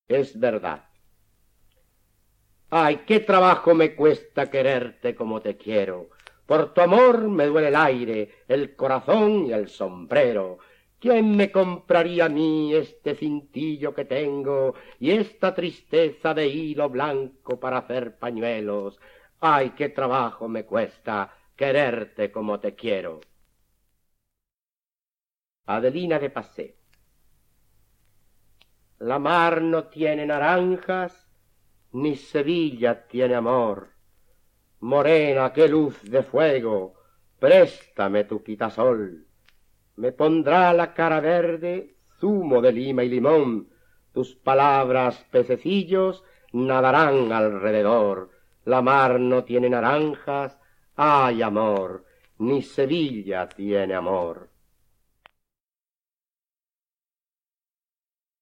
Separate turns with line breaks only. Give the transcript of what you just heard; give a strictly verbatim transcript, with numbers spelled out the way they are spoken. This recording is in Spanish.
es verdad. Ay, qué trabajo me cuesta quererte como te quiero. Por tu amor me duele el aire, el corazón y el sombrero. ¿Quién me compraría a mí este cintillo que tengo y esta tristeza de hilo blanco para hacer pañuelos? Ay, qué trabajo me cuesta quererte como te quiero. Adelina de Passé. La mar no tiene naranjas, ni Sevilla tiene amor. Morena, qué luz de fuego, préstame tu quitasol. Me pondrá la cara verde, zumo de lima y limón. Tus palabras, pececillos, nadarán alrededor. La mar no tiene naranjas, ay amor, ni Sevilla tiene amor.